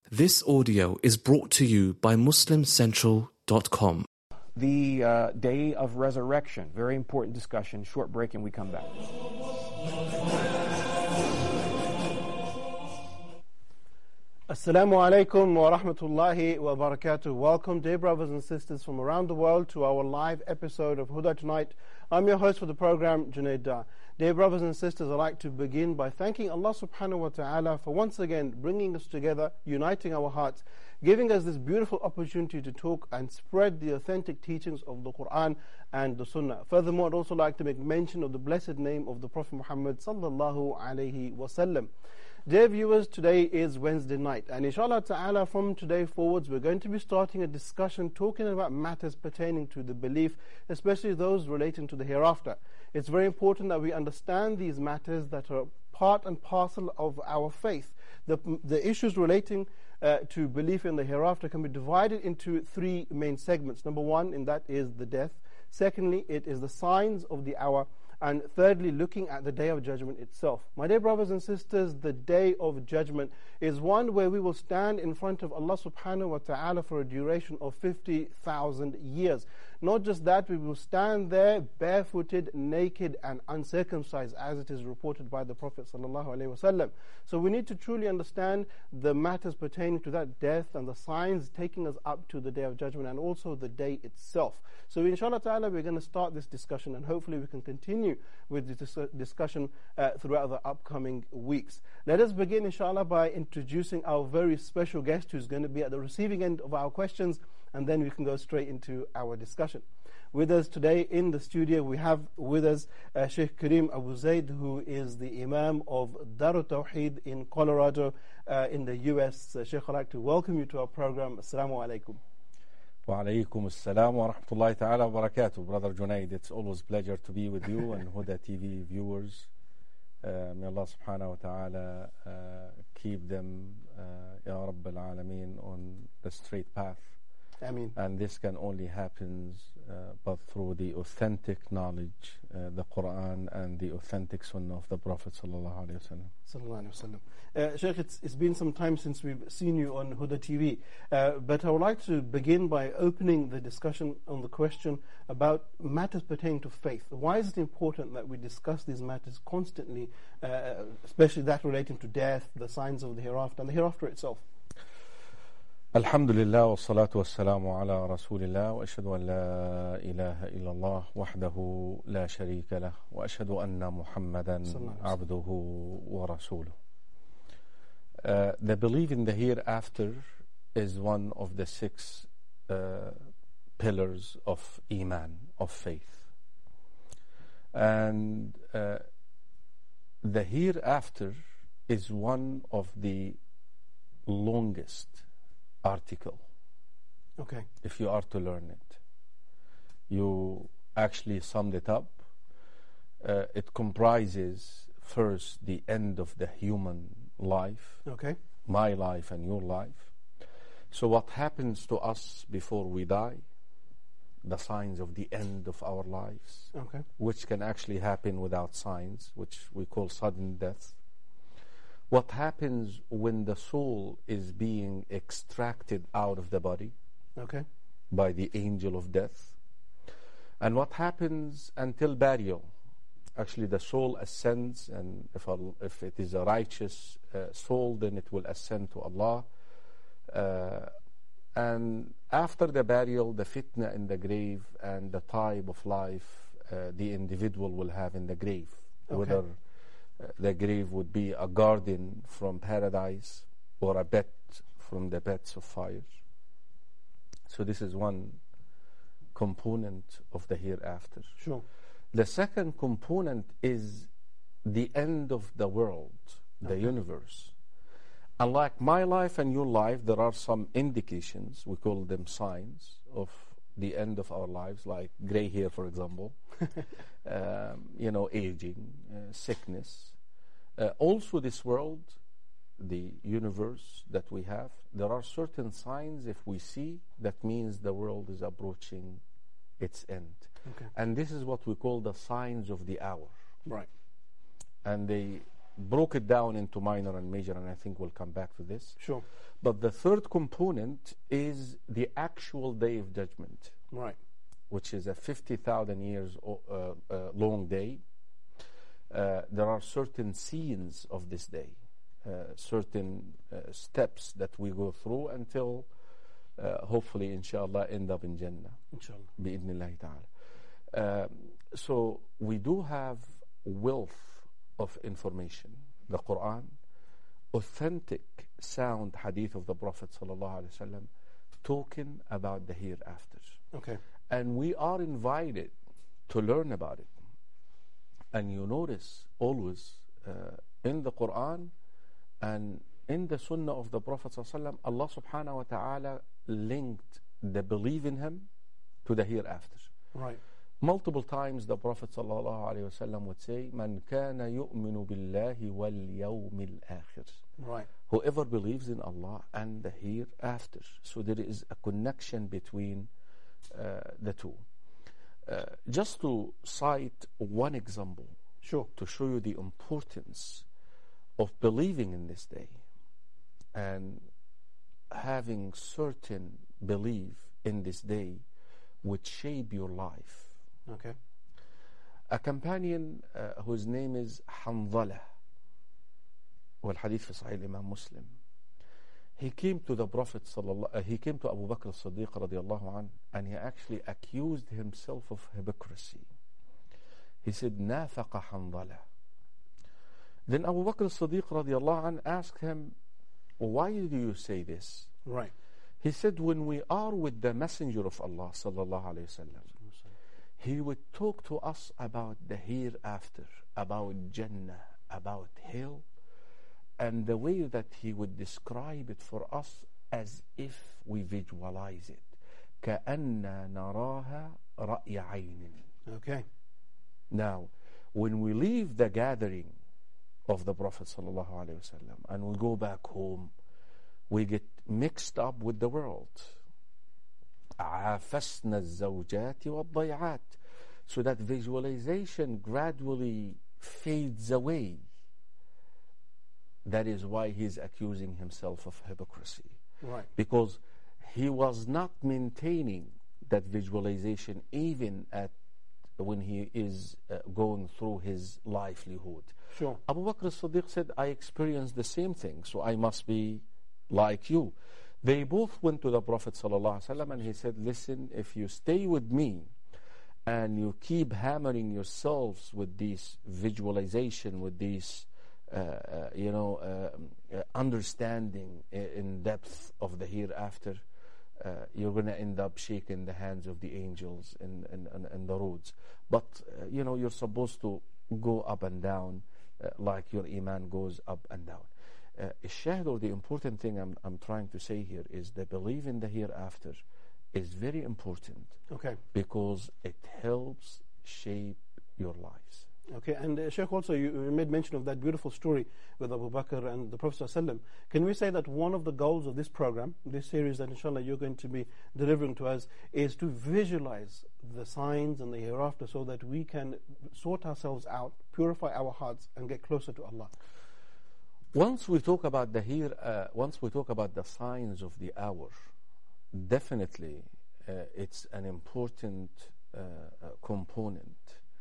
This audio is brought to you by MuslimCentral.com. The day of resurrection, very important discussion. Short break and we come back. Assalamu alaikum wa rahmatullahi wa barakatuh. Welcome, dear brothers and sisters from around the world, to our live episode of Huda Tonight. I'm your host for the program, Junaid Dar. Dear brothers and sisters, I'd like to begin by thanking Allah subhanahu wa ta'ala for once again bringing us together, uniting our hearts, giving us this beautiful opportunity to talk and spread the authentic teachings of the Quran and the Sunnah. Furthermore, I'd also like to make mention of the blessed name of the Prophet Muhammad sallallahu alayhi wa sallam. Dear viewers, today is Wednesday night, and inshallah ta'ala from today forwards we're going to be starting a discussion talking about matters pertaining to the belief, especially those relating to the hereafter. It's very important that we understand these matters that are part and parcel of our faith. The issues relating to belief in the hereafter can be divided into three main segments. Number one, and that is the death. Secondly, it is the signs of the hour. And thirdly, looking at the Day of Judgment itself. My dear brothers and sisters, the Day of Judgment is one where we will stand in front of Allah subhanahu wa ta'ala for a duration of 50,000 years. Not just that, we will stand there barefooted, naked and uncircumcised, as it is reported by the Prophet sallallahu alaihi wasallam. So we need to truly understand the matters pertaining to that death and the signs taking us up to the Day of Judgment and also the day itself. So inshallah ta'ala we're going to start this discussion, and hopefully we can continue with this discussion throughout the upcoming weeks. Let us begin inshallah by introducing our very special guest who's going to be at the receiving end of our questions, and then we can go straight into our discussion. With us today in the studio we have with us Sheikh Kareem Abu Zaid, who is the Imam of Darut Tawheed in Colorado in the US. Sheikh, I'd like to welcome you to our program. Assalamu alaikum. Wa alaikum assalam wa rahmatullahi ta'ala wa barakatuh. Brother Junaid, it's always a pleasure to be with you and Huda TV viewers. May Allah subhanahu wa ta'ala keep them, Ya Rabbil Alameen, on the straight path. Ameen. And this can only happen but through the authentic knowledge, the Quran and the authentic Sunnah of the Prophet sallallahu alaihi wasallam. Sallallahu alaihi wasallam. Sheikh, it's been some time since we've seen you on Huda TV, but I would like to begin by opening the discussion on the question about matters pertaining to faith. Why is it important that we discuss these matters constantly, especially that relating to death, the signs of the hereafter, and the hereafter itself? Alhamdulillah wa salatu wa salamu ala rasulillah wa ashhadu an la ilaha illallah wahdahu la sharika lah wa ashhadu anna Muhammadan abduhu wa rasuluh. The belief in the hereafter is one of the six pillars of Iman, of faith. And the hereafter is one of the longest article. Okay. If you are to learn it, you actually summed it up. It comprises first the end of the human life, okay, my life and your life. So what happens to us before we die, the signs of the end of our lives, okay, which can actually happen without signs, which we call sudden death. What happens when the soul is being extracted out of the body, okay, by the angel of death, and what happens until burial. Actually the soul ascends, and if it is a righteous soul, then it will ascend to Allah, and after the burial, the fitna in the grave and the type of life the individual will have in the grave, okay, whether the grave would be a garden from paradise or a bed from the beds of fire. So this is one component of the hereafter. Sure. The second component is the end of the world, the okay, universe. Unlike my life and your life, there are some indications, we call them signs, of the end of our lives, like gray hair, for example, aging, sickness. Also this world, the universe that we have, there are certain signs if we see, that means the world is approaching its end. Okay. And this is what we call the signs of the hour. Right. And they broke it down into minor and major, and I think we'll come back to this. Sure. But the third component is the actual day of judgment, Right. which is a 50,000 years long day. There are certain scenes of this day, certain steps that we go through until hopefully, inshallah, end up in Jannah. Inshallah. Bi-idhnillahi ta'ala. So we do have wealth of information. The Quran, authentic, sound hadith of the Prophet sallallahu alaihi wasallam, talking about the hereafter. Okay. And we are invited to learn about it. And you notice always in the Quran and in the Sunnah of the Prophet sallallahu alaihi wasallam, Allah subhanahu wa ta'ala linked the belief in Him to the hereafter. Right. Multiple times the Prophet sallallahu alaihi wasallam would say, "Man kana yu'minu billahi wal yawmil akhir." Right. Whoever believes in Allah and the hereafter. So there is a connection between the two. Just to cite one example, Sure. to show you the importance of believing in this day and having certain belief in this day would shape your life. Okay. A companion whose name is Hanzala, والحديث في صحيح الإمام مسلم, he came to the Prophet he came to Abu Bakr as-Siddiq radiallahu anhu, and he actually accused himself of hypocrisy. He said, نافق حنظلة. Then Abu Bakr as-Siddiq radiallahu anhu asked him, why do you say this? Right. He said, when we are with the Messenger of Allah sallallahu alayhi wasallam, he would talk to us about the hereafter, about Jannah, about hell, and the way that he would describe it for us as if we visualize it. كَأَنَّا نَرَاهَا رَأْيَ عَيْنٍ. Okay. Now, when we leave the gathering of the Prophet sallallahu alaihi wasallam and we go back home, we get mixed up with the world. عَافَسْنَا الزَّوْجَاتِ وَالضَّيْعَاتِ. So that visualization gradually fades away. That is why he's accusing himself of hypocrisy. Right. Because he was not maintaining that visualization even at when he is going through his livelihood. Sure. Abu Bakr as-Siddiq said, I experienced the same thing, so I must be like you. They both went to the Prophet ﷺ and he said, listen, if you stay with me and you keep hammering yourselves with this visualization, with this understanding in depth of the hereafter, you're going to end up shaking the hands of the angels in the roads. But you're supposed to go up and down like your iman goes up and down. الشاهد, or the important thing I'm trying to say here, is the belief in the hereafter is very important. Okay. Because it helps shape your lives. Okay, and Sheikh, also you made mention of that beautiful story with Abu Bakr and the Prophet ﷺ. Can we say that one of the goals of this program, this series that inshallah you're going to be delivering to us, is to visualize the signs and the hereafter so that we can sort ourselves out, purify our hearts, and get closer to Allah? Once we talk about once we talk about the signs of the hour, definitely it's an important component.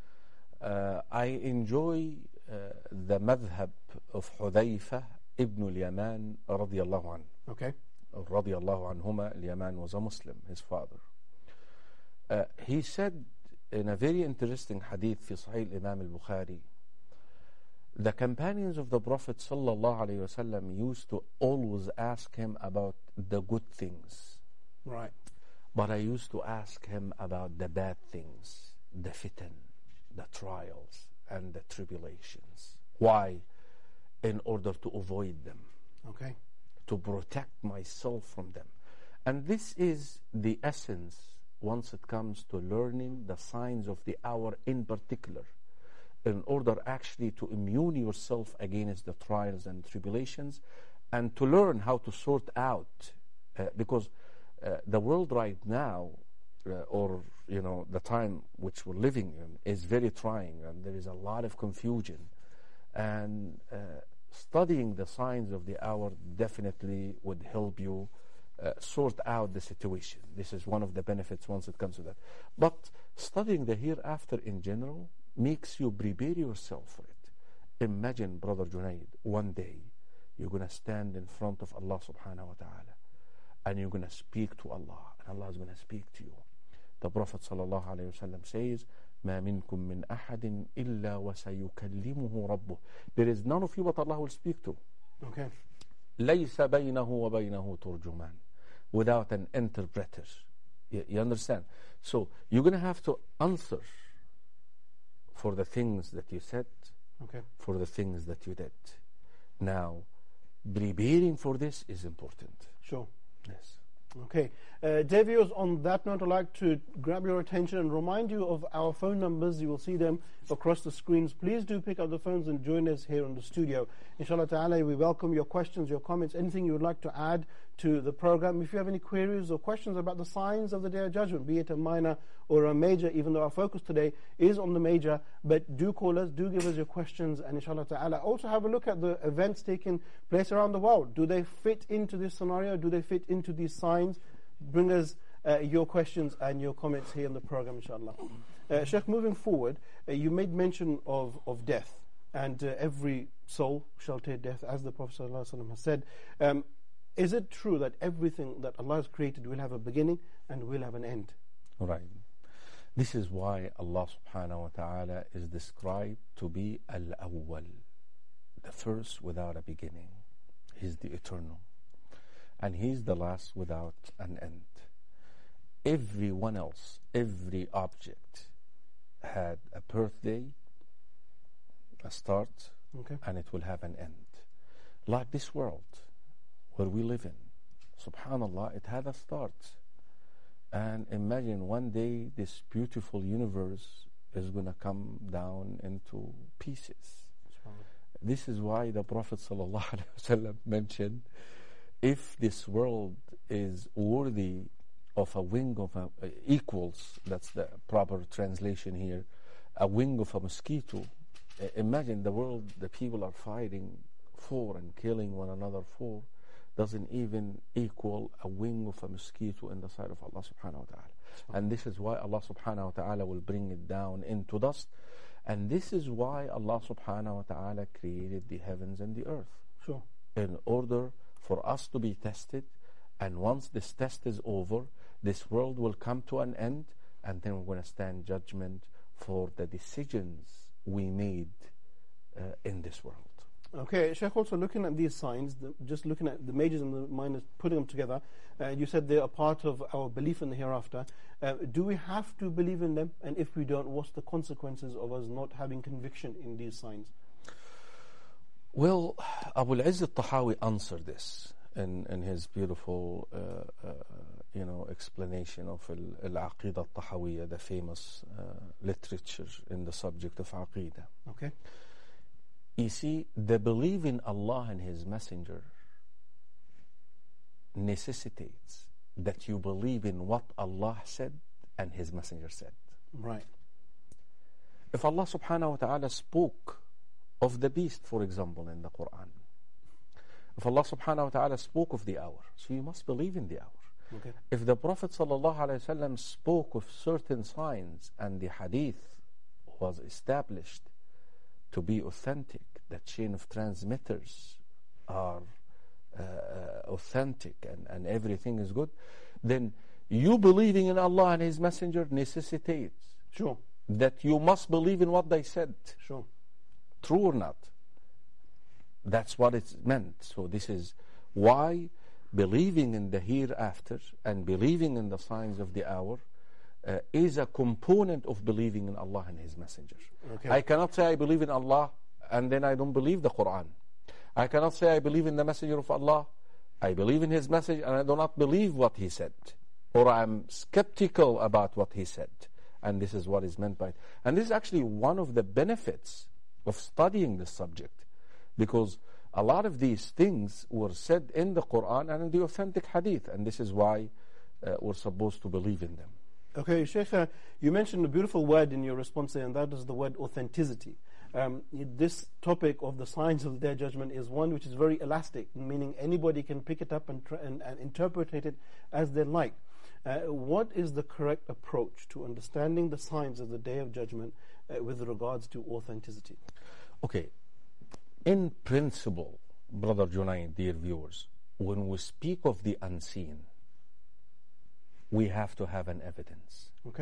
I enjoy the madhab of Hudayfa ibn al-Yaman radiyallahu anhu. Okay. Radiyallahu anhuma, al-Yaman was a Muslim, his father. He said in a very interesting hadith في صحيح Imam al-Bukhari, the companions of the Prophet sallallahu alaihi wasallam used to always ask him about the good things. Right. But I used to ask him about the bad things, the fitan, the trials and the tribulations. Why? In order to avoid them. Okay. To protect myself from them. And this is the essence once it comes to learning the signs of the hour in particular, in order actually to immune yourself against the trials and tribulations, and to learn how to sort out because the world right now, or the time which we're living in, is very trying, and there is a lot of confusion, and studying the signs of the hour definitely would help you sort out the situation. This is one of the benefits once it comes to that. But studying the hereafter in general makes you prepare yourself for it. Imagine, Brother Junaid, one day you're going to stand in front of Allah subhanahu wa ta'ala and you're going to speak to Allah and Allah is going to speak to you. The Prophet sallallahu alayhi wa sallam says, ما منكم من أحد إلا وسيكلمه ربه. There is none of you but Allah will speak to. Okay. ليس بينه وبينه ترجمان. Without an interpreter. You understand? So you're going to have to answer for the things that you said, okay, for the things that you did. Now, preparing for this is important. Sure. Yes. Okay. Dear viewers, on that note, I'd like to grab your attention and remind you of our phone numbers. You will see them across the screens. Please do pick up the phones and join us here in the studio. Inshallah ta'ala, we welcome your questions, your comments, anything you would like to add to the program. If you have any queries or questions about the signs of the Day of Judgment, be it a minor or a major, even though our focus today is on the major, but do call us, do give us your questions, and inshallah ta'ala, also have a look at the events taking place around the world. Do they fit into this scenario? Do they fit into these signs? Bring us your questions and your comments here in the program, inshallah. Sheikh, moving forward, you made mention of death, and every soul shall taste death, as the Prophet ﷺ has said. Is it true that everything that Allah has created will have a beginning and will have an end? Right. This is why Allah subhanahu wa ta'ala is described to be Al-Awwal, the first without a beginning. He's the eternal. And He's the last without an end. Everyone else, every object had a birthday, a start, okay, and it will have an end. Like this world where we live in, subhanallah, it had a start. And imagine one day this beautiful universe is going to come down into pieces. This is why the Prophet ﷺ mentioned, if this world is worthy of a wing of equals, that's the proper translation here, a wing of a mosquito. Imagine the world the people are fighting for and killing one another for doesn't even equal a wing of a mosquito in the sight of Allah subhanahu wa ta'ala. And this is why Allah subhanahu wa ta'ala will bring it down into dust. And this is why Allah subhanahu wa ta'ala created the heavens and the earth. Sure. In order for us to be tested, and once this test is over, this world will come to an end, and then we're going to stand judgment for the decisions we made in this world. Okay, Sheikh, also looking at these signs, just looking at the majors and the minors, putting them together, you said they are part of our belief in the hereafter. Do we have to believe in them? And if we don't, what's the consequences of us not having conviction in these signs? Well, Abu al-Izz al-Tahawi answered this in his beautiful explanation of Al-Aqidah al-Tahawiyya, the famous literature in the subject of Aqidah. Okay. You see, the belief in Allah and His Messenger necessitates that you believe in what Allah said and His Messenger said. Right. If Allah subhanahu wa ta'ala spoke of the beast, for example, in the Quran, if Allah subhanahu wa ta'ala spoke of the hour, so you must believe in the hour. Okay. If the Prophet sallallahu alaihi wasallam spoke of certain signs and the hadith was established to be authentic, the chain of transmitters are authentic and everything is good, then you believing in Allah and His Messenger necessitates Sure. that you must believe in what they said. Sure. True or not? That's what it's meant. So this is why believing in the hereafter and believing in the signs of the hour is a component of believing in Allah and His Messenger. Okay. I cannot say I believe in Allah and then I don't believe the Quran. I cannot say I believe in the Messenger of Allah, I believe in His message, and I do not believe what He said, or I'm skeptical about what He said. And this is what is meant by it. And this is actually one of the benefits of studying this subject, because a lot of these things were said in the Quran and in the authentic hadith, and this is why we're supposed to believe in them. Okay, Sheikh, you mentioned a beautiful word in your response there, and that is the word authenticity. This topic of the signs of the Day of Judgment is one which is very elastic, meaning anybody can pick it up and interpret it as they like. What is the correct approach to understanding the signs of the Day of Judgment with regards to authenticity? Okay. In principle, Brother Junaid, dear viewers, when we speak of the unseen, we have to have an evidence. Okay.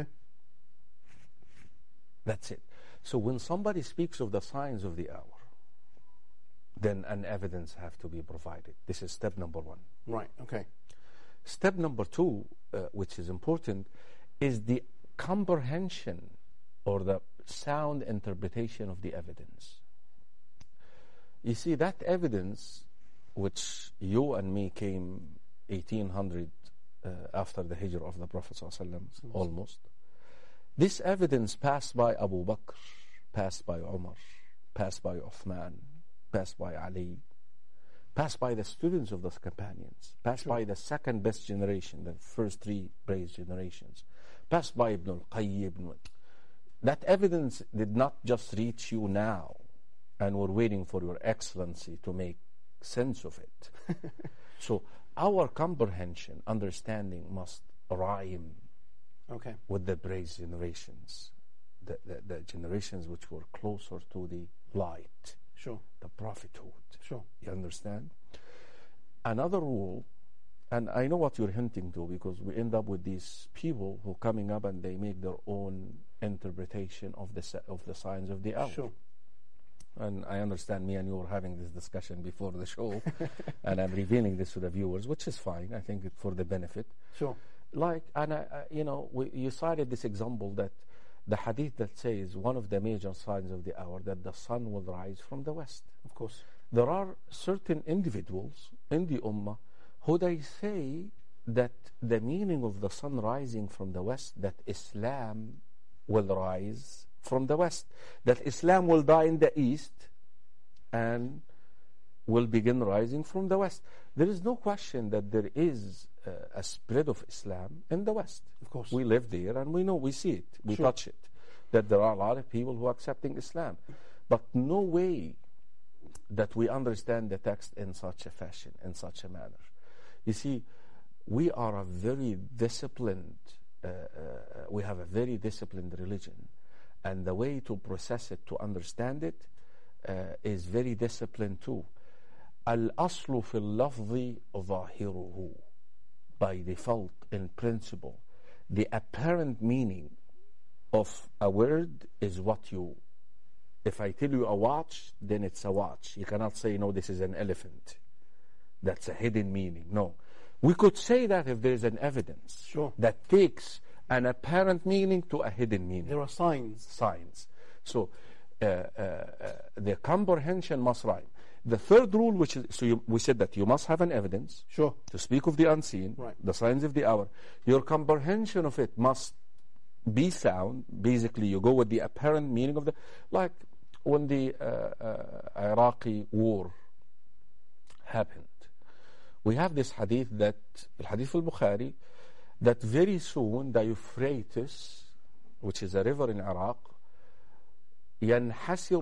That's it. So when somebody speaks of the signs of the hour, then an evidence have to be provided. This is step number one. Right, okay. Step number two, which is important, is the comprehension or the sound interpretation of the evidence. You see, that evidence, which you and me came 1800 after the hijrah of the Prophet ﷺ, almost, this evidence passed by Abu Bakr, passed by Umar, passed by Uthman, passed by Ali, passed by the students of those companions, passed by the second best generation, the first three praised generations, passed by Ibn al-Qayyim. That evidence did not just reach you now, and we're waiting for your excellency to make sense of it. So our comprehension, understanding must rhyme with the praised generations, the generations which were closer to the light, the prophethood. You understand? Another rule, and I know what you're hinting to, because we end up with these people who coming up and they make their own interpretation of the signs of the hour. And I understand me and you were having this discussion before the show, and I'm revealing this to the viewers, which is fine. I think it's for the benefit. Like, and you cited this example that the hadith that says one of the major signs of the hour that the sun will rise from the west. Of course. There are certain individuals in the ummah who they say that the meaning of the sun rising from the west, that Islam will rise from the west, that Islam will die in the east and will begin rising from the west. There is no question that there is a spread of Islam in the west. Of course. We live there and we know, we see it, we touch it, that there are a lot of people who are accepting Islam. But no way that we understand the text in such a fashion, in such a manner. You see, we are a very disciplined, we have a very disciplined religion. And the way to process it, to understand it, is very disciplined too. Al-aslu fil lafzi zahiruhu. By default, in principle, the apparent meaning of a word is what you... If I tell you a watch, then it's a watch. You cannot say, no, this is an elephant. That's a hidden meaning. No. We could say that if there is an evidence that takes an apparent meaning to a hidden meaning. There are signs. So the comprehension must rhyme. The third rule, which is, we said that you must have an evidence to speak of the unseen, the signs of the hour. Your comprehension of it must be sound. Basically, you go with the apparent meaning of the... Like when the Iraqi war happened, we have this hadith, that Hadith al-Bukhari, that very soon the Euphrates, which is a river in Iraq, ينحسر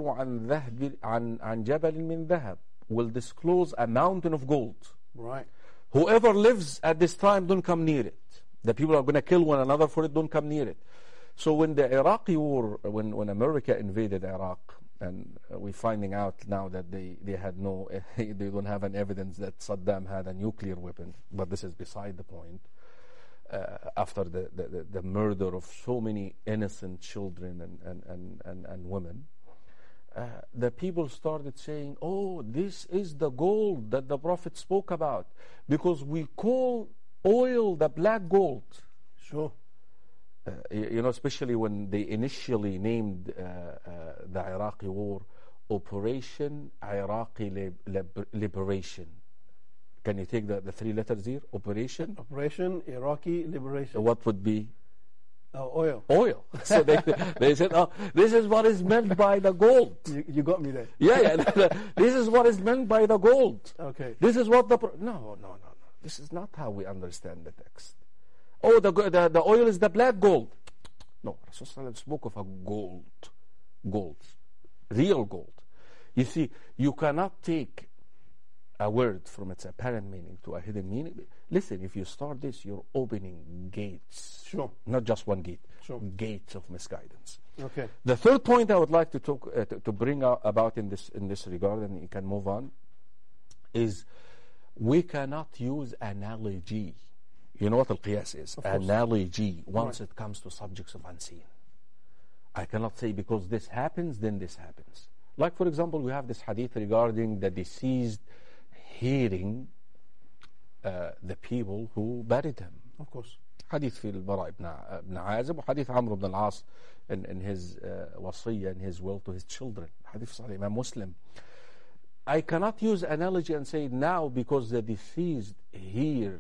عن جبل من ذهب, will disclose a mountain of gold. Whoever lives at this time, don't come near it. The people are going to kill one another for it, don't come near it. So when the Iraqi war, when America invaded Iraq, and we're finding out now that they had no, they don't have an evidence that Saddam had a nuclear weapon, but this is beside the point. After the murder of so many innocent children and women, the people started saying, oh, this is the gold that the Prophet spoke about, because we call oil the black gold. Especially when they initially named the Iraqi war Operation Iraqi Liberation. Can you take the three letters here? Operation Iraqi Liberation. What would be? Oil. So they said, oh, this is what is meant by the gold. You got me there. Yeah. This is what is meant by the gold. Okay. This is what the... No. This is not how we understand the text. Oh, the oil is the black gold. No, Rasulullah spoke of a gold. real gold. You see, you cannot take a word from its apparent meaning to a hidden meaning. Listen, if you start this, you're opening gates. Sure. Not just one gate. Sure. Gates of misguidance. Okay. The third point I would like to talk to bring about in this regard, and you can move on, is we cannot use analogy. You know what al-qiyas is? Analogy once it comes to subjects of unseen. I cannot say because this happens, then this happens. Like, for example, we have this hadith regarding the deceased hearing the people who buried him. Of course. حديث في البراء ابن عازب وحديث عمرو بن العاص in his وصية, in his will to his children. حديث صحيح Imam Muslim. I cannot use analogy and say now because the deceased hear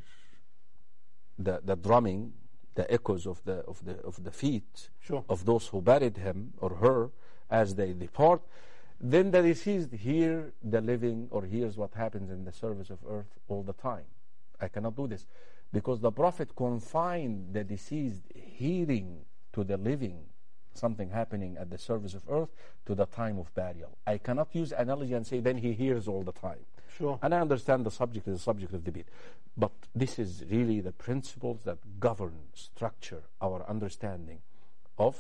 the drumming, the echoes of the feet of those who buried him or her as they depart, then the deceased hear the living or hears what happens in the service of earth all the time. I cannot do this because the Prophet confined the deceased hearing to the living, something happening at the service of earth, to the time of burial. I cannot use analogy and say then he hears all the time. Sure. And I understand the subject is a subject of debate. But this is really the principles that govern, structure our understanding of,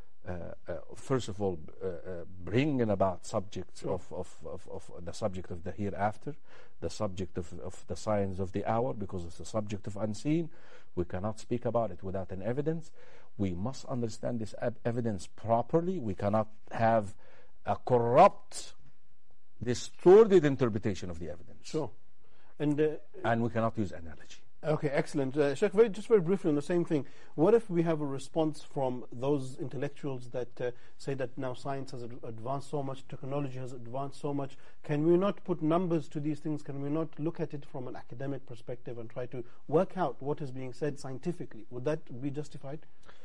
first of all, bringing about subjects of the subject of the hereafter, the subject of the signs of the hour, because it's a subject of unseen. We cannot speak about it without an evidence. We must understand this evidence properly. We cannot have a corrupt, distorted interpretation of the evidence. Sure. And we cannot use analogy. Okay, excellent. Sheikh, just very briefly on the same thing. What if we have a response from those intellectuals that say that now science has advanced so much, technology has advanced so much? Can we not put numbers to these things? Can we not look at it from an academic perspective and try to work out what is being said scientifically? Would that be justified?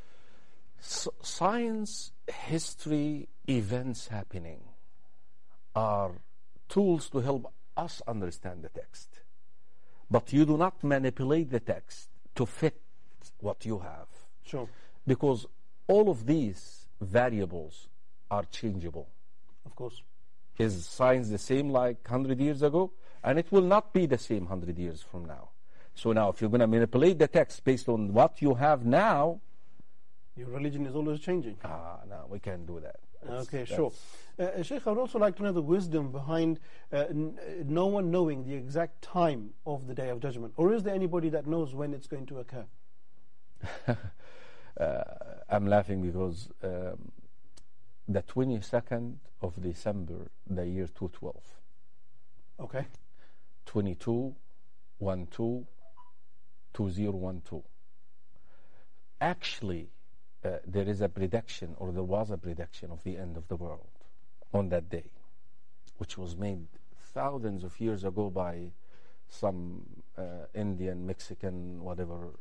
Science, history, events happening are tools to help us understand the text. But you do not manipulate the text to fit what you have. Sure. Because all of these variables are changeable. Of course. Is science the same like 100 years ago? And it will not be the same 100 years from now. So now if you're going to manipulate the text based on what you have now, your religion is always changing. No, we can't do that. Okay, sure. Sheikh, I would also like to know the wisdom behind no one knowing the exact time of the Day of Judgment. Or is there anybody that knows when it's going to occur? I'm laughing because the 22nd of December, the year 2012. Okay. 22/12/2012. Actually, there is a prediction, or there was a prediction of the end of the world on that day, which was made thousands of years ago by some Indian, Mexican, whatever,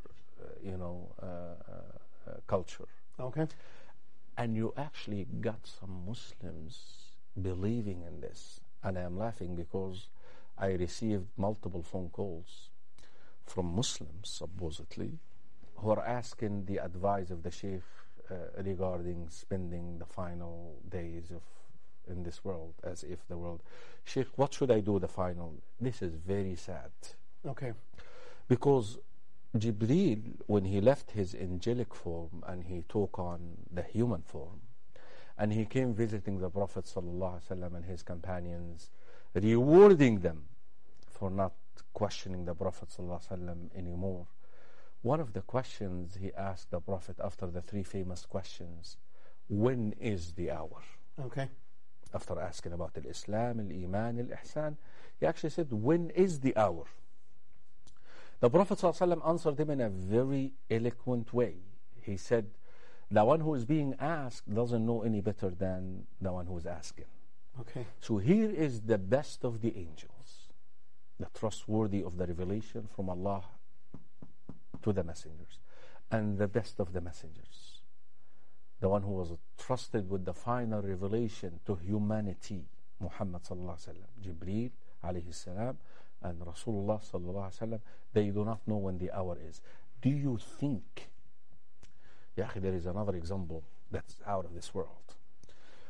culture. Okay. And you actually got some Muslims believing in this. And I am laughing because I received multiple phone calls from Muslims, supposedly, who are asking the advice of the Sheikh regarding spending the final days in this world, as if the world, Sheikh, what should I do the final? This is very sad. Okay. Because Jibreel, when he left his angelic form and he took on the human form, and he came visiting the Prophet ﷺ and his companions, rewarding them for not questioning the Prophet ﷺ anymore. One of the questions he asked the Prophet after the three famous questions, when is the hour? Okay. After asking about Islam, Iman, Ihsan, he actually said, when is the hour? The Prophet ﷺ answered him in a very eloquent way. He said, the one who is being asked doesn't know any better than the one who is asking. Okay. So here is the best of the angels, the trustworthy of the revelation from Allah to the messengers, and the best of the messengers, the one who was trusted with the final revelation to humanity, Muhammad sallallahu alaihi wasallam, Jibreel alayhi salam, and Rasulullah sallallahu alaihi wasallam. They do not know when the hour is. Do you think, there is another example that's out of this world.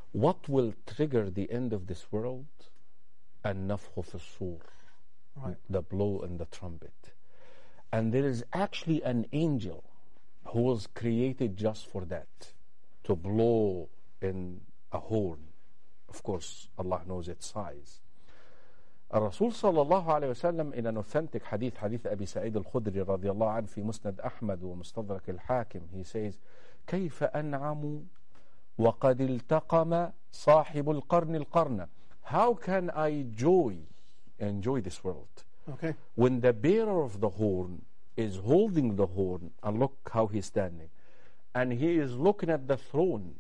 what will trigger the end of this world? النفخ في الصور, the blow in the trumpet. And there is actually an angel who was created just for that, to blow in a horn. Of course, Allah knows its size. الرسول صلى الله عليه وسلم in an authentic hadith, حديث أبي سعيد الخدري رضي الله عنه في مسند أحمد ومستدرك الحاكم, he says, كيف أنعم وقد التقم صاحب القرن القرن. How can I enjoy this world? Okay. When the bearer of the horn is holding the horn, and look how he's standing, and he is looking at the throne,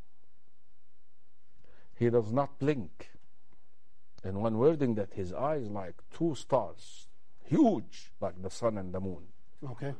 he does not blink. And one wording that his eyes like two stars, huge, like the sun and the moon. Okay.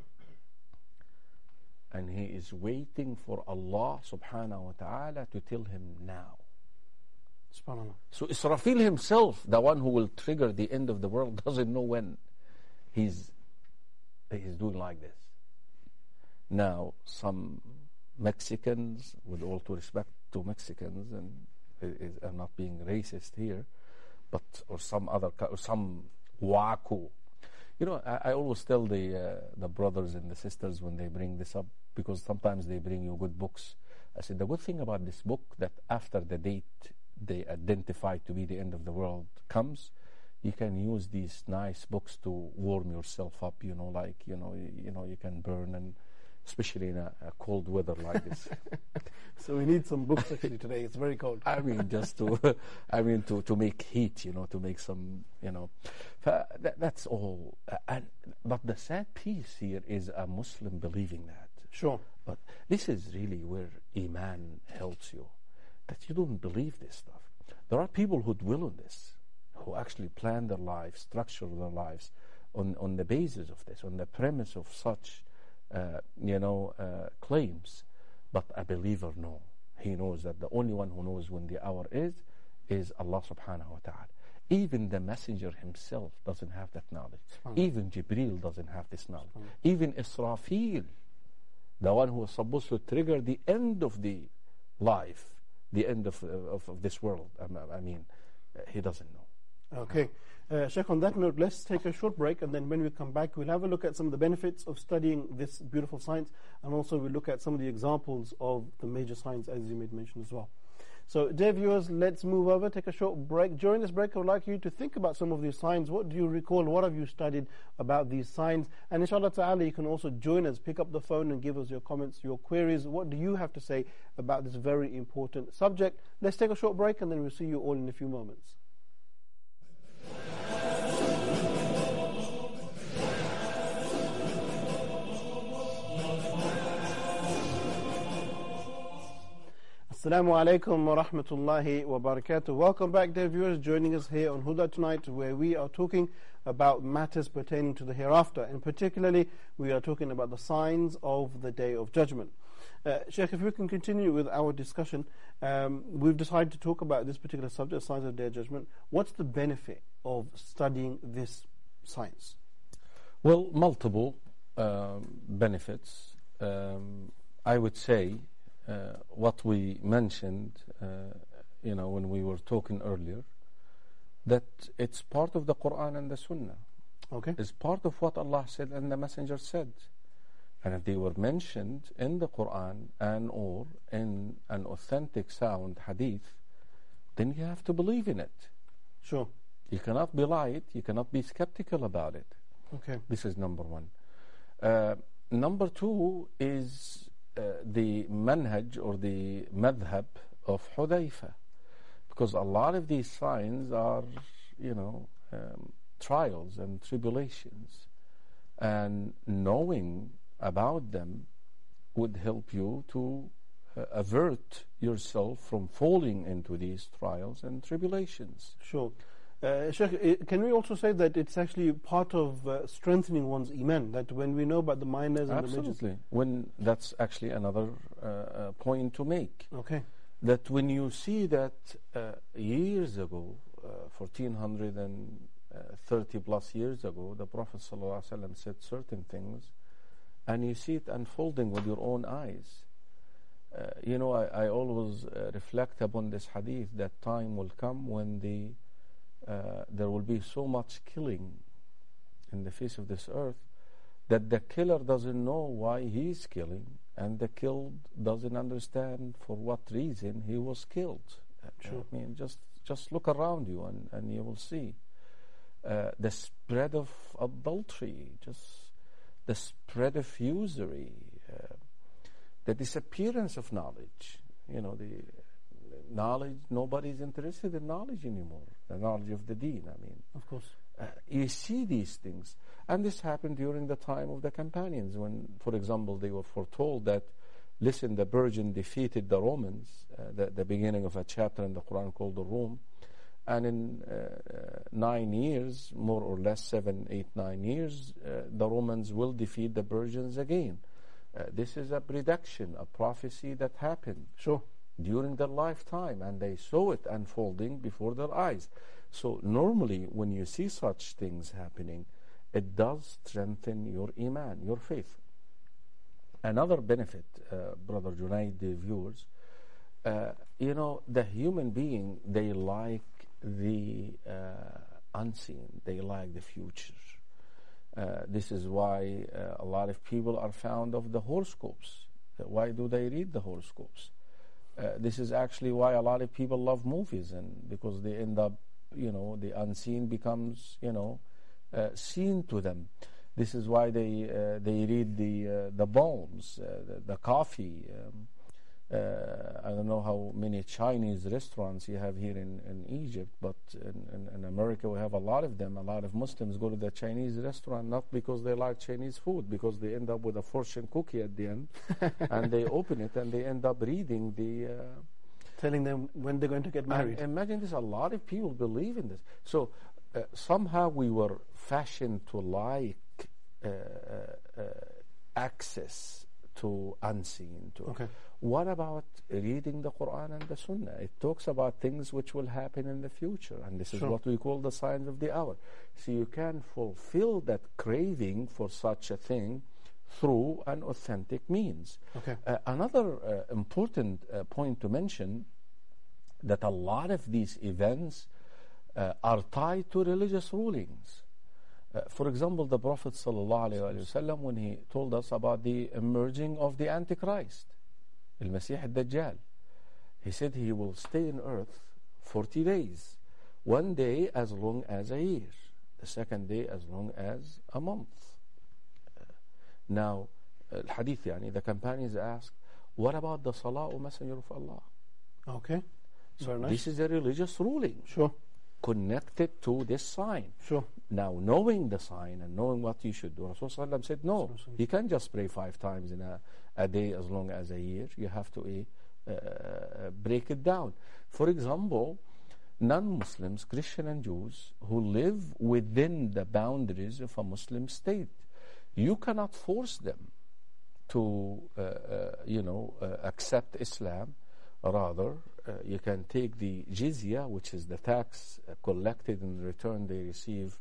And he is waiting for Allah subhanahu wa ta'ala to tell him now. SubhanAllah. So Israfil himself, the one who will trigger the end of the world, doesn't know when he's doing like this. Now, some Mexicans, with all due respect to Mexicans, and I'm not being racist here, but or some wacko. You know, I always tell the brothers and the sisters when they bring this up, because sometimes they bring you good books. I said, the good thing about this book, that after the date they identify to be the end of the world comes, you can use these nice books to warm yourself up, you know, like, you can burn, and especially in a cold weather like this. So we need some books actually today. It's very cold. I mean, just to make heat, you know, to make some, you know. That's all. But the sad piece here is a Muslim believing that. Sure. But this is really where Iman helps you, that you don't believe this stuff. There are people who dwell on this, who actually plan their lives, structure their lives on the basis of this, on the premise of such claims. But a believer, no. He knows that the only one who knows when the hour is Allah subhanahu wa ta'ala. Even the messenger himself doesn't have that knowledge. Even Jibreel doesn't have this knowledge. Even Israfil, the one who was supposed to trigger the end of the life, the end of this world, I mean, he doesn't know. Okay. Sheikh, on that note, let's take a short break, and then when we come back, we'll have a look at some of the benefits of studying this beautiful science, and also we'll look at some of the examples of the major signs, as you made mention as well. So, dear viewers, let's move over, take a short break. During this break, I would like you to think about some of these signs. What do you recall? What have you studied about these signs? And inshallah ta'ala, you can also join us, pick up the phone and give us your comments, your queries. What do you have to say about this very important subject? Let's take a short break, and then we'll see you all in a few moments. Assalamu alaikum wa rahmatullahi wa barakatuh. Welcome back, dear viewers, joining us here on Huda tonight, where we are talking about matters pertaining to the hereafter, and particularly we are talking about the signs of the Day of Judgment. Sheikh, if we can continue with our discussion, we've decided to talk about this particular subject, signs of the Day of Judgment. What's the benefit of studying this science? Well, multiple benefits. I would say what we mentioned, when we were talking earlier, that it's part of the Quran and the Sunnah. Okay. It's part of what Allah said and the Messenger said. And if they were mentioned in the Quran and or in an authentic sound hadith, then you have to believe in it. Sure. You cannot belie it. You cannot be skeptical about it. Okay. This is number one. Number two is the manhaj or the madhab of Hudayfa, because a lot of these signs are, trials and tribulations, and knowing about them would help you to avert yourself from falling into these trials and tribulations. Sure. Sheikh, can we also say that it's actually part of strengthening one's iman, that when we know about the minors and Absolutely. That's actually another point to make. Okay. That when you see that years ago, 1430 plus years ago, the Prophet ﷺ said certain things, and you see it unfolding with your own eyes, I always reflect upon this hadith that time will come when there will be so much killing in the face of this earth that the killer doesn't know why he's killing, and the killed doesn't understand for what reason he was killed. Sure. I mean, just look around you and you will see the spread of adultery, just the spread of usury, the disappearance of knowledge. The knowledge, nobody's interested in knowledge anymore, the knowledge of the deen, I mean. Of course. You see these things. And this happened during the time of the companions when, for example, they were foretold that, listen, the Persian defeated the Romans, the beginning of a chapter in the Quran called the Rum. And in 9 years, more or less 7, 8, 9 years, the Romans will defeat the Persians again. This is a prediction, a prophecy that happened. Sure. During their lifetime, and they saw it unfolding before their eyes. So normally when you see such things happening, it does strengthen your iman, your faith. Another benefit, Brother Junaid, the viewers, the human being, they like the unseen, they like the future. This is why a lot of people are fond of the horoscopes. Why do they read the horoscopes? This is actually why a lot of people love movies, and because they end up, the unseen becomes, seen to them. This is why they read the poems, the coffee. I don't know how many Chinese restaurants you have here in Egypt, but in America we have a lot of them. A lot of Muslims go to the Chinese restaurant not because they like Chinese food, because they end up with a fortune cookie at the end, and they open it and they end up reading telling them when they're going to get married. And imagine this, a lot of people believe in this. So somehow we were fashioned to like access to unseen. Okay. What about reading the Quran and the Sunnah? It talks about things which will happen in the future, and this is what we call the signs of the hour. So you can fulfill that craving for such a thing through an authentic means. Okay. Another important point to mention, that a lot of these events are tied to religious rulings. For example, the Prophet ﷺ, when he told us about the emerging of the Antichrist, Al-Masih al-Dajjal, he said he will stay in earth 40 days, one day as long as a year, the second day as long as a month. Now, hadith, the companions asked, what about the Salah, O Messenger of Allah? Okay. So nice. This is a religious ruling. Sure. Connected to this sign. Sure. Now, knowing the sign and knowing what you should do, Rasulullah said, no, you can't just pray 5 times in a day as long as a year. You have to break it down. For example, non-Muslims, Christian and Jews, who live within the boundaries of a Muslim state, you cannot force them to, accept Islam. Rather, you can take the jizya, which is the tax collected in return. They receive,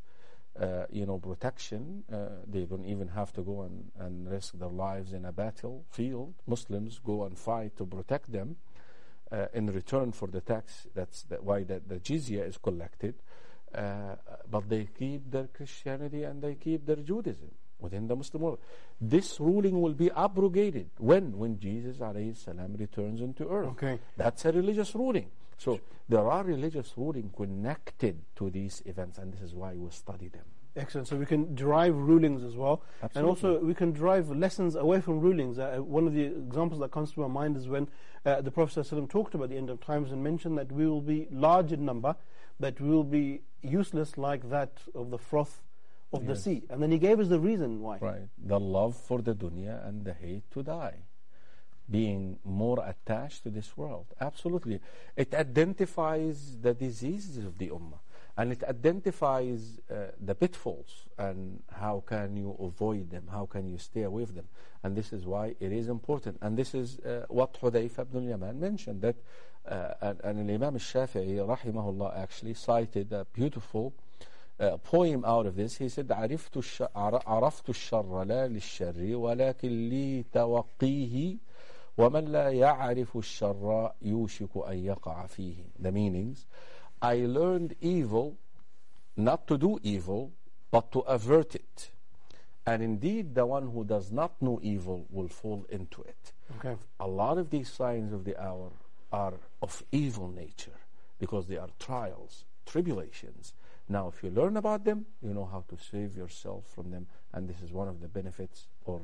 protection. They don't even have to go and risk their lives in a battlefield. Muslims go and fight to protect them in return for the tax. That's why the jizya is collected. But they keep their Christianity and they keep their Judaism within the Muslim world. This ruling will be abrogated when Jesus ﷺ returns into earth. Okay. That's a religious ruling. So there are religious rulings connected to these events, and this is why we study them. Excellent. So we can derive rulings as well. Absolutely. And also we can derive lessons away from rulings. One of the examples that comes to my mind is when the Prophet ﷺ talked about the end of times and mentioned that we will be large in number, that we will be useless like that of the froth of the sea. And then he gave us the reason why. Right. The love for the dunya and the hate to die. Being more attached to this world. Absolutely. It identifies the diseases of the ummah. And it identifies the pitfalls and how can you avoid them, how can you stay away from them. And this is why it is important. And this is what Hudayfa ibn al-Yaman mentioned, that and Imam al-Shafi'i rahimahullah actually cited a beautiful poem out of this. He said, عرفت الشر لا للشر ولكن لي توقيه وَمَنْ لَا يَعْرِفُ الشَّرَّ يُوشِكُ أَنْ يَقَعَ فِيهِ. The meanings, I learned evil, not to do evil, but to avert it. And indeed, the one who does not know evil will fall into it. Okay. A lot of these signs of the hour are of evil nature because they are trials, tribulations. Now, if you learn about them, you know how to save yourself from them, and this is one of the benefits of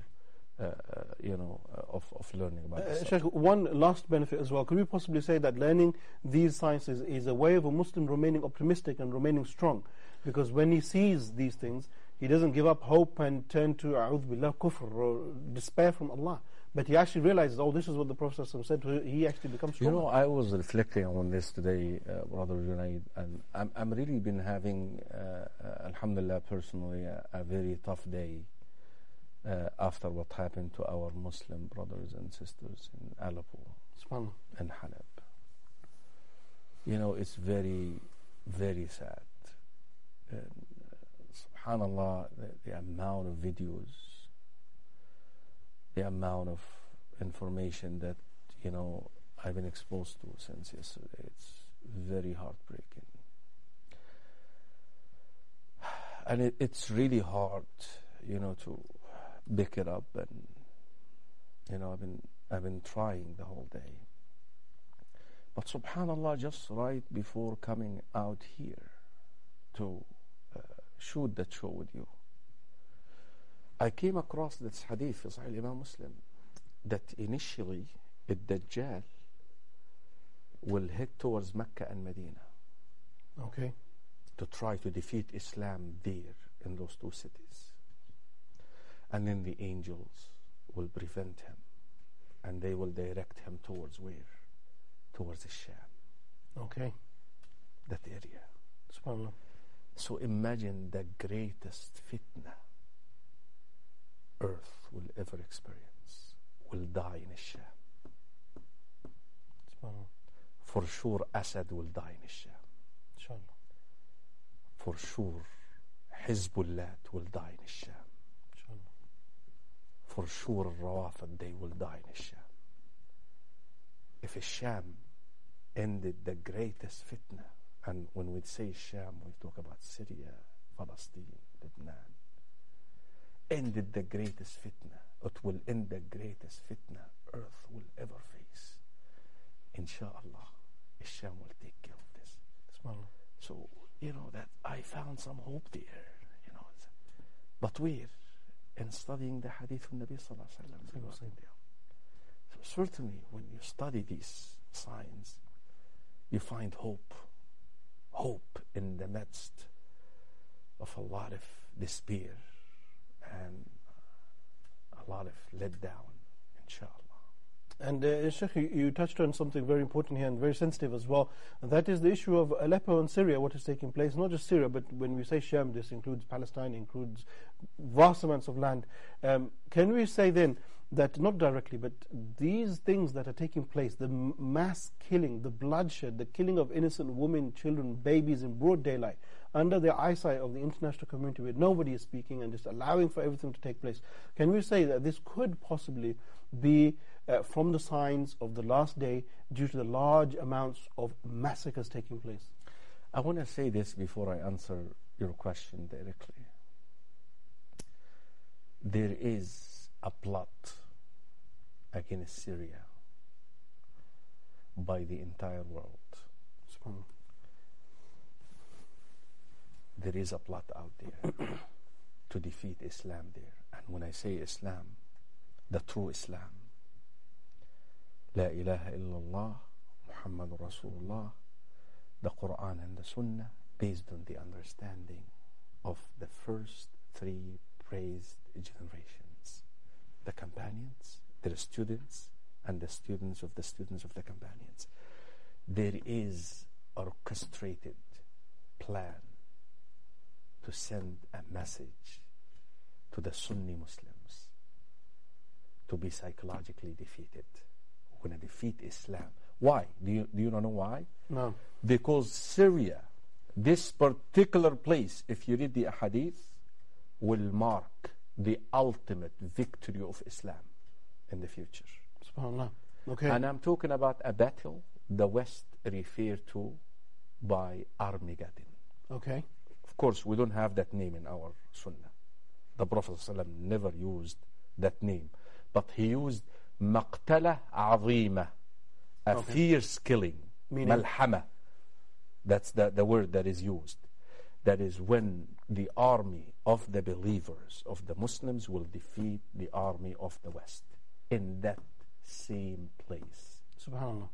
learning about this. Sheikh, one last benefit as well. Could we possibly say that learning these sciences is a way of a Muslim remaining optimistic and remaining strong? Because when he sees these things, he doesn't give up hope and turn to a'udhu billah, kufr, or despair from Allah. But he actually realizes, oh, this is what the Prophet said. He actually becomes strong. You know, I was reflecting on this today, Brother Junaid, and I'm really been having, alhamdulillah, personally, a very tough day after what happened to our Muslim brothers and sisters in Aleppo and Halab. You know, it's very, very sad. Subhanallah, the amount of videos, the amount of information that, you know, I've been exposed to since yesterday, it's very heartbreaking. And it's really hard, you know, to pick it up, and, you know, I've been trying the whole day. But subhanallah, just right before coming out here to shoot that show with you, I came across this hadith in Sahih Imam Muslim that initially Ad-Dajjal will head towards Mecca and Medina. Okay. To try to defeat Islam there in those two cities. And then the angels will prevent him, and they will direct him towards where? Towards the Sham. Okay. That area. SubhanAllah. So imagine the greatest fitna earth will ever experience will die in Sham. SubhanAllah. For sure Assad will die in Sham. Inshallah. For sure Hizbullah will die in Sham. Inshallah. For sure Rawafid, they will die in Sham. If Sham ended the greatest fitna, and when we say Sham, we talk about Syria, Palestine, Lebanon, ended the greatest fitna, it will end the greatest fitna earth will ever face. Inshallah, Sham will take care of this. So, you know, that I found some hope there, you know. But where? In studying the hadith from Nabi Sallallahu Alaihi Wasallam. So certainly when you study these signs, you find hope. Hope in the midst of a lot of despair and a lot of letdown, inshallah. And Sheikh, you touched on something very important here and very sensitive as well, and that is the issue of Aleppo and Syria, what is taking place. Not just Syria, but when we say Sham, this includes Palestine, includes vast amounts of land. Can we say then that, not directly, but these things that are taking place, the mass killing, the bloodshed, the killing of innocent women, children, babies in broad daylight, under the eyesight of the international community where nobody is speaking and just allowing for everything to take place, can we say that this could possibly be from the signs of the last day due to the large amounts of massacres taking place? I want to say this before I answer your question directly. There is a plot against Syria by the entire world. There is a plot out there to defeat Islam there. And when I say Islam, the true Islam, La ilaha illallah, Muhammadur Rasulullah, the Quran and the Sunnah, based on the understanding of the first three praised generations, the companions, their students, and the students of the companions. There is an orchestrated plan to send a message to the Sunni Muslims to be psychologically defeated. We're going to defeat Islam. Why? Do you not know why? No. Because Syria, this particular place, if you read the hadith, will mark the ultimate victory of Islam in the future. SubhanAllah. Okay. And I'm talking about a battle the West referred to by Armageddon. Okay. Of course, we don't have that name in our Sunnah. The Prophet ﷺ never used that name. But he used مقتلة عظيمة, a fierce killing. Meaning? Malhama. That's the word that is used. That is when the army of the believers, of the Muslims, will defeat the army of the West in that same place. SubhanAllah.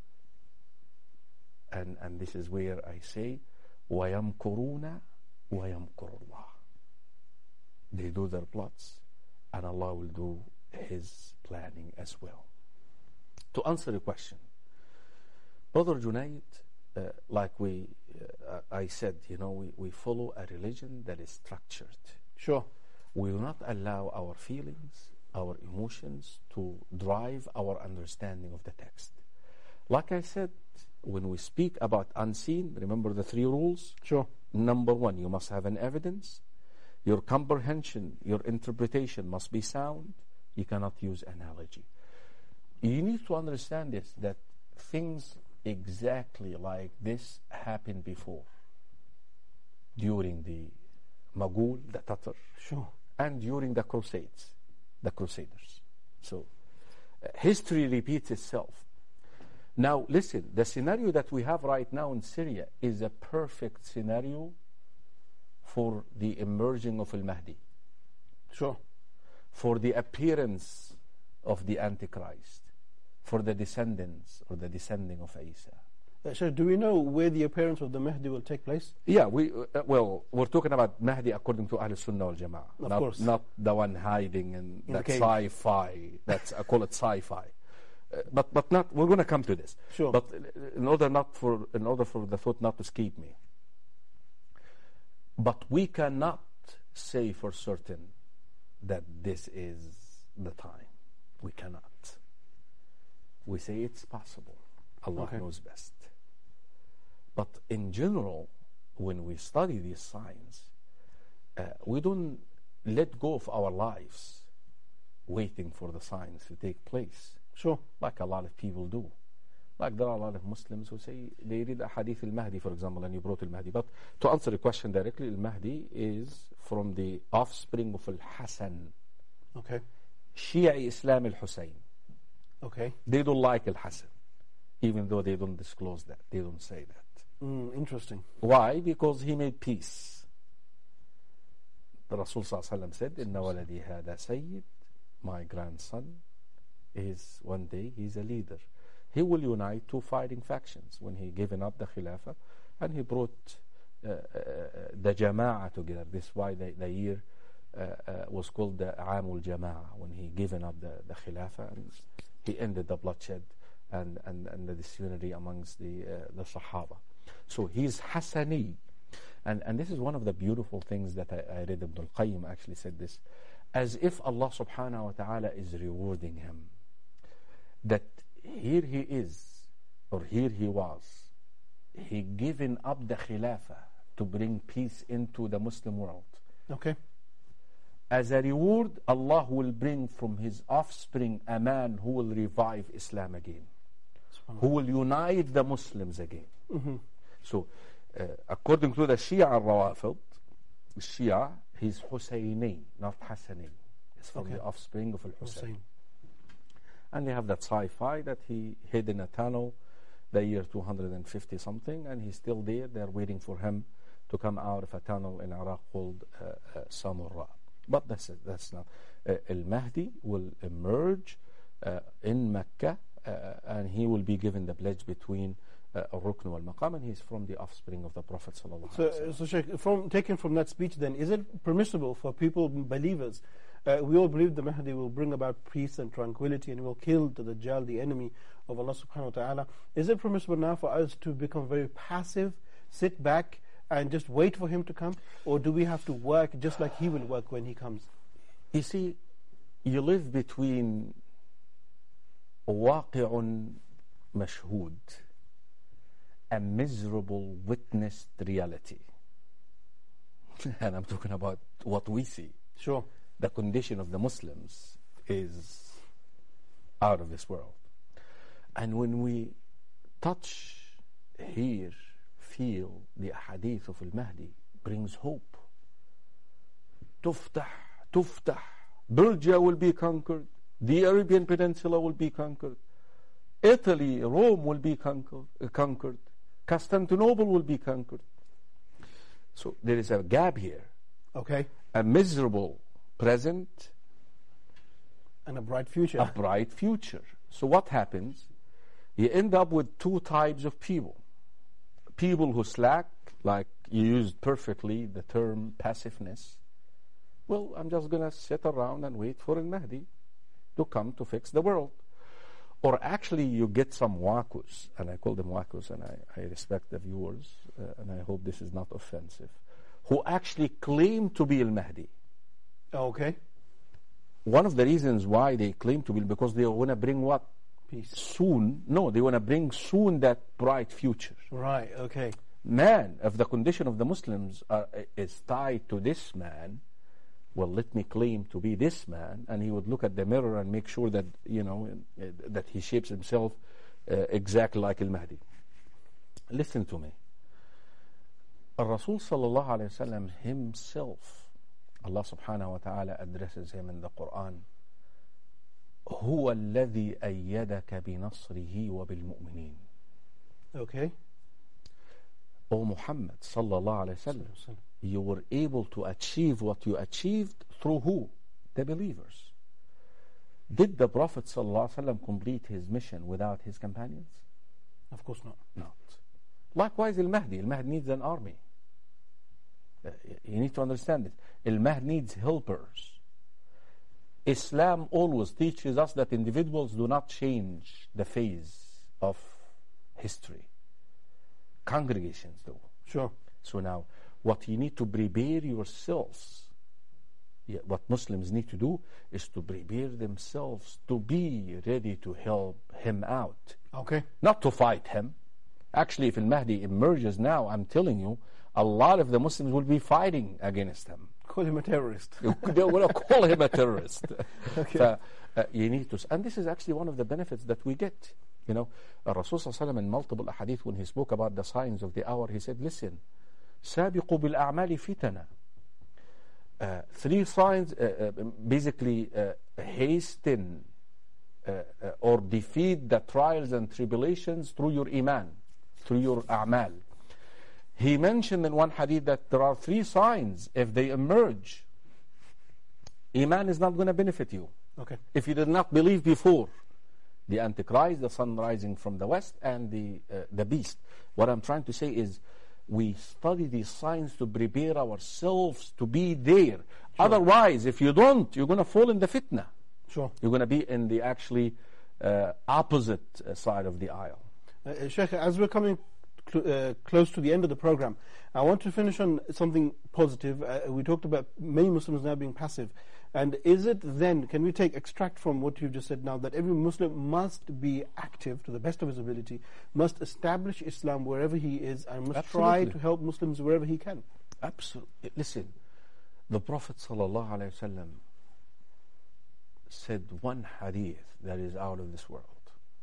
And this is where I say, وَيَمْكُرُونَ وَيَمْكُرُ اللَّهِ. They do their plots, and Allah will do His planning as well. To answer the question, Brother Junaid, like I said, we follow a religion that is structured. Sure. We will not allow our feelings, our emotions to drive our understanding of the text. Like I said, when we speak about unseen, remember the 3 rules? Sure. Number 1, you must have an evidence. Your comprehension, your interpretation must be sound. You cannot use analogy. You need to understand this, that things exactly like this happened before, during the Mughal, the Tatar, Sure. and during the Crusades, the Crusaders. So history repeats itself. Now listen, the scenario that we have right now in Syria is a perfect scenario for the emerging of Al-Mahdi, Sure. for the appearance of the Antichrist, for the descendants or the descending of Isa. So do we know where the appearance of the Mahdi will take place? Yeah, we're talking about Mahdi according to Ahl Sunnah wal Jama'ah. Of course. Not the one hiding in that the cave. sci-fi. I call it sci-fi. But not. We're going to come to this. Sure. But in order for the thought not to escape me. But we cannot say for certain that this is the time. We cannot. We say it's possible. Allah knows best. But in general, when we study these signs, we don't let go of our lives waiting for the signs to take place. Sure. Like a lot of people do. Like there are a lot of Muslims who say they read a hadith al-Mahdi, for example, and you brought al-Mahdi. But to answer the question directly, al-Mahdi is from the offspring of al-Hasan. Okay. Shia Islam al-Hussein. Okay. They don't like al-Hasan, even though they don't disclose that. They don't say that. Interesting. Why? Because he made peace. The Rasul said, Inna waladi hada sayyid, my grandson is one day, he's a leader. He will unite 2 fighting factions when he given up the Khilafah, and he brought the Jama'ah together. This is why the year was called the Amul Jama'ah, when he given up the Khilafah, and he ended the bloodshed and the disunity amongst the Sahaba. So he's Hassani. And this is one of the beautiful things that I read. Ibn al-Qayyim actually said this, as if Allah subhanahu wa ta'ala is rewarding him, that here he is, or here he was, he given up the Khilafah to bring peace into the Muslim world. Okay. As a reward, Allah will bring from his offspring a man who will revive Islam again, who will unite the Muslims again. So according to the Shia al-Rawafid, Shia, he's Husayni, not Hassani. He's from the offspring of al-Husayn. And they have that sci-fi that he hid in a tunnel the year 250 something, and he's still there. They're waiting for him to come out of a tunnel in Iraq called Samurra. But that's not. Al-Mahdi will emerge in Mecca, and he will be given the pledge between Al-Rukn wal-Maqam, and he's from the offspring of the Prophet sallallahu alaihi wasallam. So Sheikh, taken from that speech then, is it permissible for people, believers, we all believe the Mahdi will bring about peace and tranquility and will kill the Dajjal, the enemy of Allah subhanahu wa ta'ala. Is it permissible now for us to become very passive, sit back and just wait for him to come? Or do we have to work just like he will work when he comes? You see, you live between واقع مشهود, a miserable witnessed reality. And I'm talking about what we see. Sure. The condition of the Muslims is out of this world. And when we touch, hear, feel the hadith of Al-Mahdi, brings hope. Tuftah. Persia will be conquered. The Arabian Peninsula will be conquered. Italy, Rome will be conquered. Constantinople will be conquered. So there is a gap here. Okay. A miserable present and a bright future. A bright future. So what happens? You end up with two types of people. People who slack, like you used perfectly the term passiveness. Well, I'm just going to sit around and wait for Al-Mahdi to come to fix the world. Or actually you get some wakus, and I call them wakus, and I respect the viewers, and I hope this is not offensive, who actually claim to be Al-Mahdi. Okay. One of the reasons why they claim to be, because they want to bring what? Peace. Soon. No, they want to bring soon that bright future. Right, okay. Man, if the condition of the Muslims is tied to this man, well, let me claim to be this man, and he would look at the mirror and make sure that, that he shapes himself exactly like Al-Mahdi. Listen to me. Rasul sallallahu alayhi wa sallam himself, Allah subhanahu wa ta'ala addresses him in the Quran, هو الذي أيدك بنصره وبالمؤمنين. Okay. O Muhammad sallallahu alayhi wa sallam, you were able to achieve what you achieved through who? The believers. Did the Prophet ﷺ complete his mission without his companions? Of course not. Not. Likewise, Al-Mahdi. Al-Mahdi needs an army. You need to understand this. Al-Mahdi needs helpers. Islam always teaches us that individuals do not change the phase of history. Congregations do. Sure. So now, what you need to prepare yourselves, what Muslims need to do is to prepare themselves to be ready to help him out. Okay. Not to fight him. Actually, if Al-Mahdi emerges now, I'm telling you, a lot of the Muslims will be fighting against him. Call him a terrorist. They will call him a terrorist. Okay. So, you need to, and this is actually one of the benefits that we get. Rasul sallallahu in multiple ahadith, when he spoke about the signs of the hour, he said, listen, سابقوا بالأعمال فتنة. 3 signs, basically hasten or defeat the trials and tribulations through your iman, through your a'mal. He mentioned in one hadith that there are 3 signs. If they emerge, iman is not going to benefit you. Okay. If you did not believe before, the Antichrist, the sun rising from the west, and the beast. What I'm trying to say is, we study these signs to prepare ourselves to be there. Sure. Otherwise, if you don't, you're going to fall in the fitna. Sure. You're going to be in the actually opposite side of the aisle. Sheikh, as we're coming close to the end of the program, I want to finish on something positive. We talked about many Muslims now being passive. And is it then, can we extract from what you've just said now, that every Muslim must be active to the best of his ability, must establish Islam wherever he is, and must try to help Muslims wherever he can? Absolutely. Listen, the Prophet ﷺ said one hadith that is out of this world.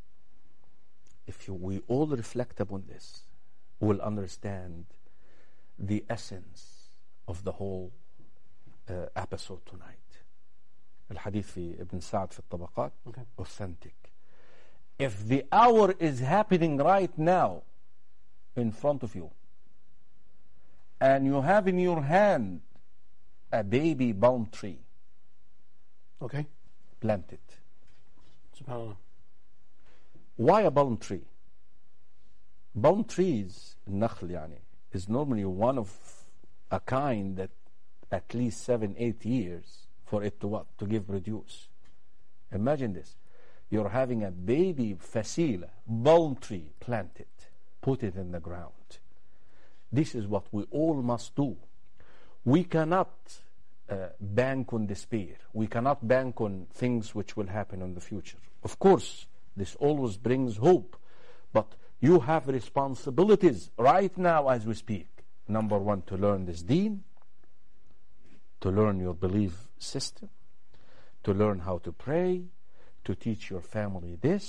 If we all reflect upon this, we'll understand the essence of the whole episode tonight. الحديث في ابن سعد في الطبقات. Okay. Authentic. If the hour is happening right now in front of you, and you have in your hand a baby palm tree, okay, plant it. SubhanAllah. Why a palm tree? Palm trees, النخل يعني, is normally one of a kind that at least 7-8 years for it to what? To give produce. Imagine this. You're having a baby fasila, palm tree, plant it, put it in the ground. This is what we all must do. We cannot bank on despair. We cannot bank on things which will happen in the future. Of course, this always brings hope, but you have responsibilities right now as we speak. Number 1, to learn this deen, to learn your belief system, to learn how to pray, to teach your family this,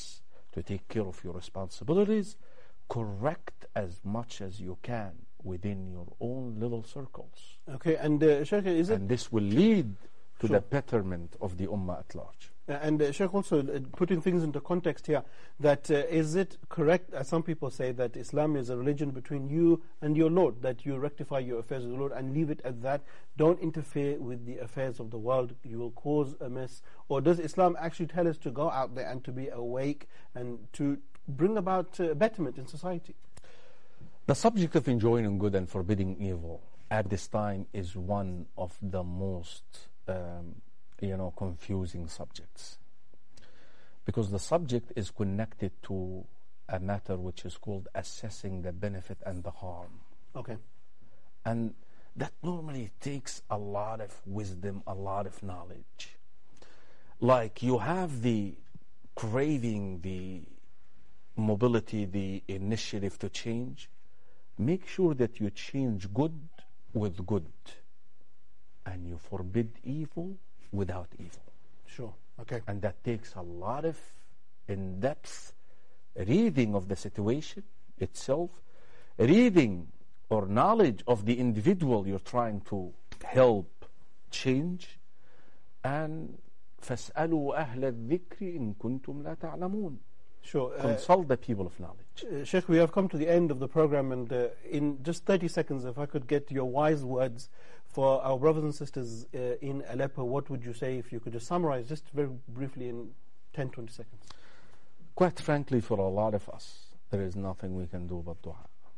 to take care of your responsibilities, correct as much as you can within your own little circles. Okay, and Sheikh, and this will lead to the betterment of the ummah at large. And Sheikh, also putting things into context here, that is it correct, as some people say, that Islam is a religion between you and your Lord, that you rectify your affairs with the Lord and leave it at that, don't interfere with the affairs of the world, you will cause a mess? Or does Islam actually tell us to go out there and to be awake and to bring about betterment in society? The subject of enjoining good and forbidding evil at this time is one of the most confusing subjects, because the subject is connected to a matter which is called assessing the benefit and the harm. Okay. And that normally takes a lot of wisdom, a lot of knowledge. Like you have the craving, the mobility, the initiative to change, make sure that you change good with good and you forbid evil without evil. Sure. Okay. And that takes a lot of in-depth reading of the situation itself, reading or knowledge of the individual you're trying to help change, and فَاسْأَلُوا أَهْلَ الذِّكْرِ إِن كُنتُمْ لَا تَعْلَمُونَ. Sure. Consult the people of knowledge. Sheikh, we have come to the end of the program, and in just 30 seconds, if I could get your wise words for our brothers and sisters in Aleppo, what would you say if you could just summarize just very briefly in 10-20 seconds? Quite frankly, for a lot of us, there is nothing we can do but dua.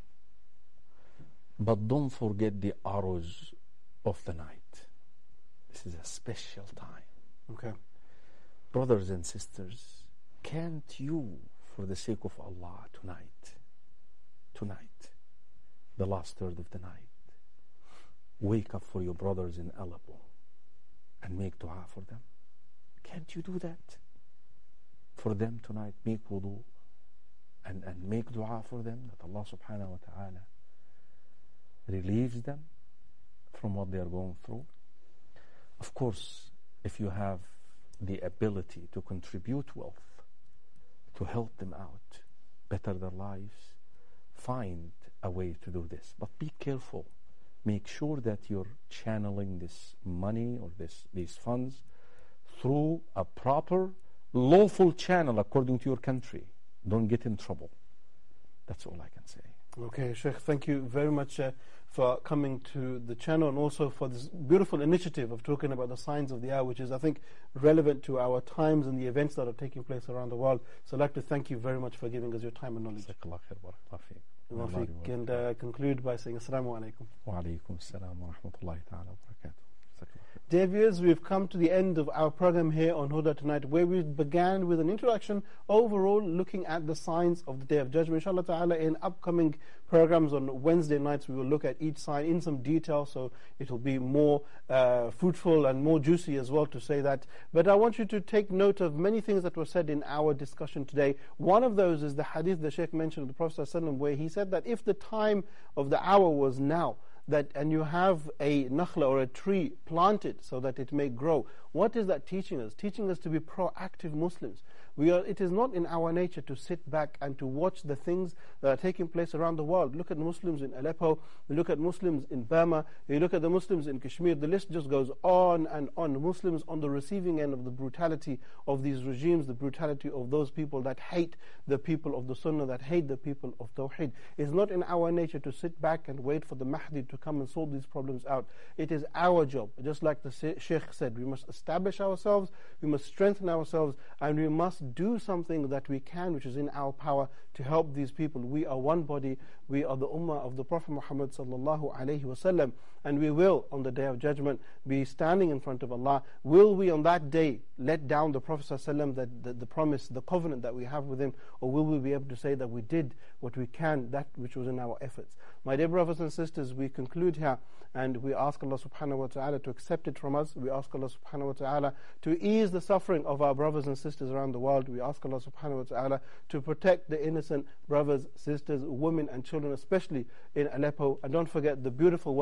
But don't forget the arrows of the night. This is a special time. Okay. Brothers and sisters, can't you, for the sake of Allah, tonight, the last third of the night, wake up for your brothers in Aleppo and make dua for them? Can't you do that for them tonight? Make wudu and make dua for them, that Allah subhanahu wa ta'ala relieves them from what they are going through. Of course, if you have the ability to contribute wealth to help them out, better their lives, find a way to do this. But be careful. Make sure that you're channeling this money or these funds through a proper, lawful channel according to your country. Don't get in trouble. That's all I can say. Okay, Sheikh, thank you very much for coming to the channel, and also for this beautiful initiative of talking about the signs of the hour, which is, I think, relevant to our times and the events that are taking place around the world. So I'd like to thank you very much for giving us your time and knowledge. And conclude by saying Assalamu alaikum. Wa alaikum assalam wa rahmatullahi ta'ala wa barakatuh. Dear viewers, we've come to the end of our program here on Huda tonight, where we began with an introduction overall looking at the signs of the Day of Judgment. Inshallah ta'ala, in upcoming programs on Wednesday nights, we will look at each sign in some detail, so it will be more fruitful and more juicy as well to say that. But I want you to take note of many things that were said in our discussion today. One of those is the hadith the Sheikh mentioned of the Prophet ﷺ, where he said that if the time of the hour was now, and you have a nakhla or a tree planted so that it may grow, what is that teaching us? Teaching us to be proactive Muslims. It is not in our nature to sit back and to watch the things that are taking place around the world. Look at the Muslims in Aleppo, you look at Muslims in Burma, you look at the Muslims in Kashmir, the list just goes on and on. Muslims on the receiving end of the brutality of these regimes, the brutality of those people that hate the people of the Sunnah, that hate the people of Tawheed. It's not in our nature to sit back and wait for the Mahdi to come and sort these problems out. It is our job. Just like the Sheikh said, we must establish ourselves, we must strengthen ourselves, and we must do something that we can, which is in our power, to help these people. We are one body. We are the ummah of the Prophet Muhammad sallallahu alaihi wasallam, and we will, on the Day of Judgment, be standing in front of Allah. Will we on that day let down the Prophet sallallahu alaihi wasallam, the promise, the covenant that we have with him, or will we be able to say that we did what we can, that which was in our efforts? My dear brothers and sisters, we conclude here, and we ask Allah subhanahu wa ta'ala to accept it from us. We ask Allah subhanahu wa ta'ala to ease the suffering of our brothers and sisters around the world. We ask Allah subhanahu wa ta'ala to protect the innocent brothers, sisters, women and children, especially in Aleppo. And don't forget the beautiful words of the Shaykh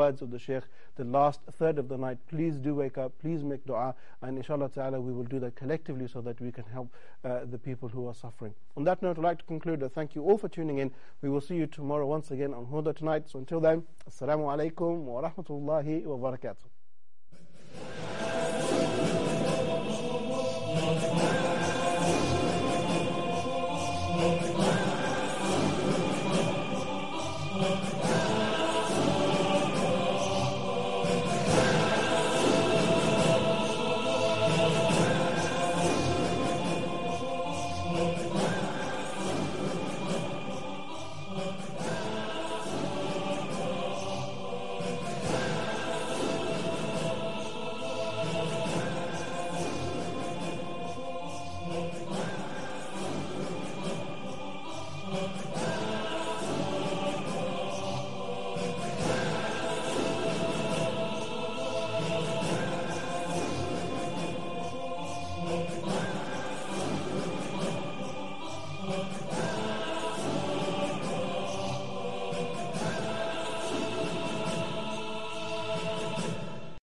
Shaykh, the last third of the night. Please do wake up, please make dua, and inshallah ta'ala we will do that collectively so that we can help the people who are suffering. On that note, I'd like to conclude. Thank you all for tuning in. We will see you tomorrow once again on Huda Tonight. So until then, Assalamu alaikum wa rahmatullahi wa barakatuh.